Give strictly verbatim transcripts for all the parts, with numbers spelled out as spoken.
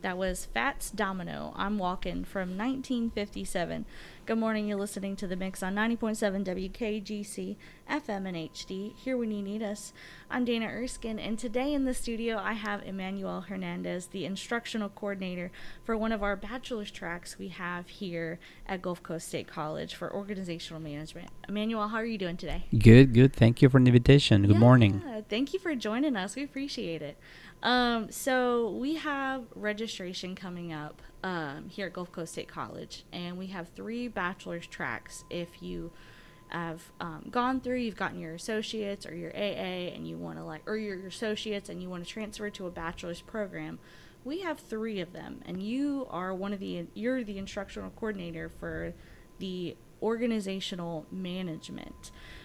That was Fats Domino, I'm Walking from nineteen fifty-seven. Good morning, you're listening to The Mix on ninety point seven W K G C, F M and H D, here when you need us. I'm Dana Erskine, and today in the studio I have Emmanuel Hernandez, the instructional coordinator for one of our bachelor's tracks we have here at Gulf Coast State College for organizational management. Emmanuel, how are you doing today? Good, good. Thank you for the invitation. Good yeah, morning. Thank you for joining us. We appreciate it. Um, so we have registration coming up um, here at Gulf Coast State College, and we have three bachelor's tracks. If you have um, gone through, you've gotten your associates or your A A, and you want to like, or your associates, and you want to transfer to a bachelor's program, we have three of them, and you are one of the you're the instructional coordinator for the organizational management.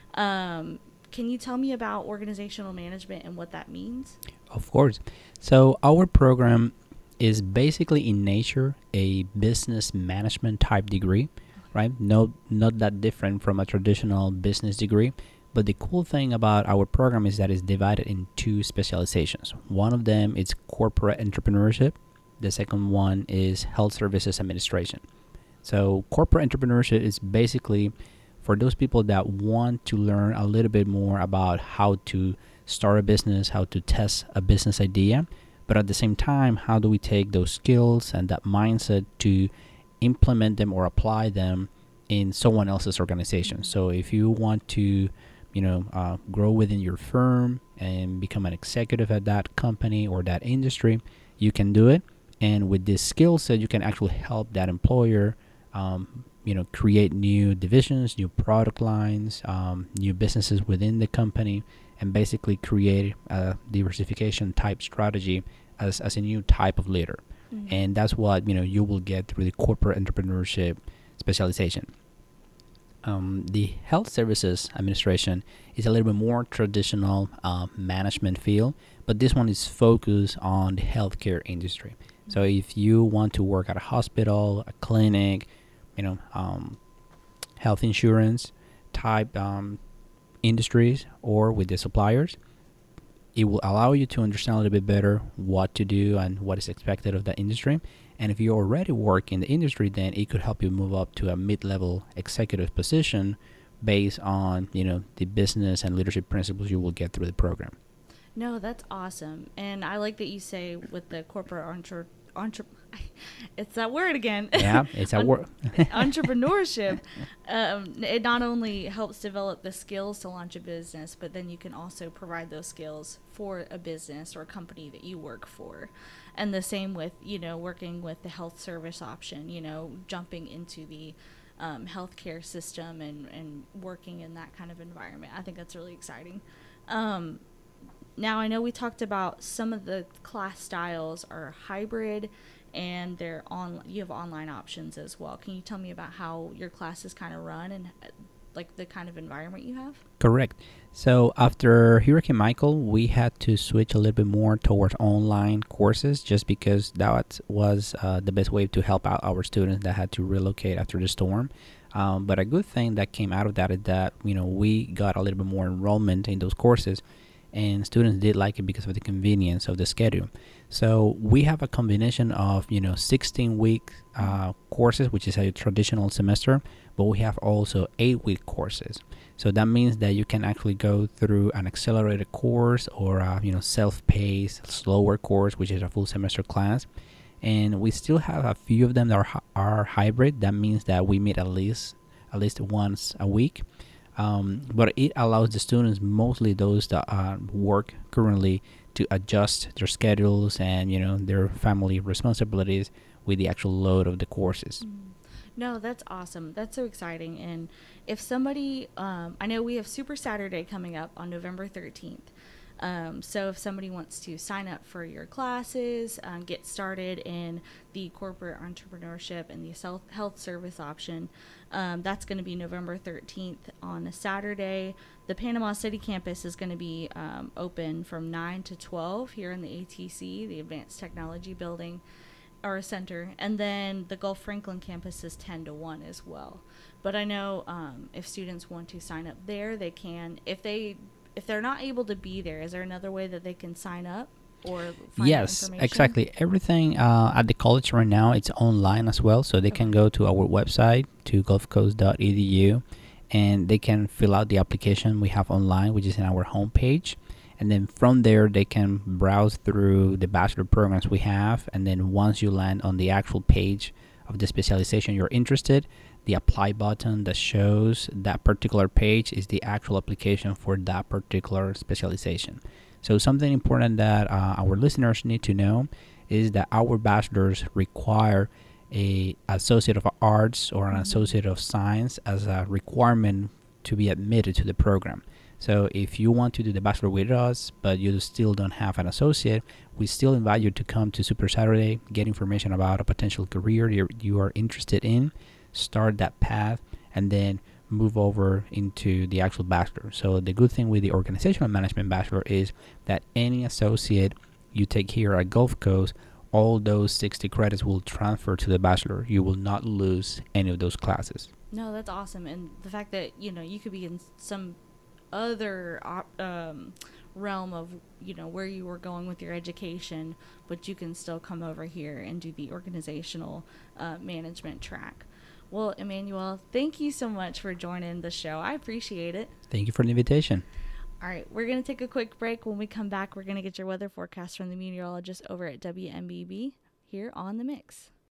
Um, Can you tell me about organizational management and what that means? Of course. So our program is basically in nature a business management type degree, right? No, not that different from a traditional business degree. But the cool thing about our program is that it's divided in two specializations. One of them is corporate entrepreneurship. The second one is health services administration. So corporate entrepreneurship is basically for those people that want to learn a little bit more about how to start a business, how to test a business idea, but at the same time, how do we take those skills and that mindset to implement them or apply them in someone else's organization. So if you want to, you know, uh, grow within your firm and become an executive at that company or that industry, you can do it. And with this skill set, you can actually help that employer um, you know, create new divisions, new product lines, um, new businesses within the company, and basically create a diversification type strategy as, as a new type of leader. Mm-hmm. And that's what, you know, you will get through the corporate entrepreneurship specialization. Um, the health services administration is a little bit more traditional uh, management field, but this one is focused on the healthcare industry. Mm-hmm. So if you want to work at a hospital, a clinic, you know, um, health insurance type um, industries or with the suppliers, it will allow you to understand a little bit better what to do and what is expected of that industry. And if you already work in the industry, then it could help you move up to a mid-level executive position based on, you know, the business and leadership principles you will get through the program. No, that's awesome. And I like that you say with the corporate entre- entre- it's that word again. Yeah, it's a word. Entrepreneurship. Um, it not only helps develop the skills to launch a business, but then you can also provide those skills for a business or a company that you work for. And the same with, you know, working with the health service option, you know, jumping into the um, healthcare system and, and working in that kind of environment. I think that's really exciting. Um, now, I know we talked about some of the class styles are hybrid, and they're on. You have online options as well. Can you tell me about how your classes kind of run and uh, like the kind of environment you have? Correct. So after Hurricane Michael, we had to switch a little bit more towards online courses just because that was uh, the best way to help out our students that had to relocate after the storm. Um, but a good thing that came out of that is that, you know, we got a little bit more enrollment in those courses, and students did like it because of the convenience of the schedule. So we have a combination of, you know, sixteen week uh, courses, which is a traditional semester, but we have also eight week courses. So that means that you can actually go through an accelerated course or a, you know, self-paced, slower course, which is a full semester class. And we still have a few of them that are, are hybrid. That means that we meet at least at least once a week. Um, but it allows the students, mostly those that uh, work currently, to adjust their schedules and, you know, their family responsibilities with the actual load of the courses. Mm. No, that's awesome. That's so exciting. And if somebody, um, I know we have Super Saturday coming up on November thirteenth. Um, so if somebody wants to sign up for your classes, um, get started in the corporate entrepreneurship and the self health service option, um, that's going to be November thirteenth on a Saturday. The Panama City campus is going to be um, open from nine to twelve here in the A T C, the Advanced Technology Building or Center. And then the Gulf Franklin campus is ten to one as well. But I know um, if students want to sign up there, they can. If they If they're not able to be there, is there another way that they can sign up? or find Yes, information? exactly. Everything uh, at the college right now, it's online as well. So they Okay. can go to our website, to gulf coast dot e d u, and they can fill out the application we have online, which is in our homepage. And then from there, they can browse through the bachelor programs we have. And then once you land on the actual page of the specialization you're interested, the apply button that shows that particular page is the actual application for that particular specialization. So something important that uh, our listeners need to know is that our bachelors require a associate of arts or an Mm-hmm. associate of science as a requirement to be admitted to the program. So if you want to do the bachelor with us, but you still don't have an associate, we still invite you to come to Super Saturday, get information about a potential career you're, you are interested in, start that path, and then move over into the actual bachelor. So the good thing with the organizational management bachelor is that any associate you take here at Gulf Coast, all those sixty credits will transfer to the bachelor. You will not lose any of those classes. No, that's awesome. And the fact that, you know, you could be in some other op- um, realm of, you know, where you were going with your education, but you can still come over here and do the organizational uh, management track. Well, Emmanuel, thank you so much for joining the show. I appreciate it. Thank you for the invitation. All right, we're going to take a quick break. When we come back, we're going to get your weather forecast from the meteorologist over at W M B B here on The Mix.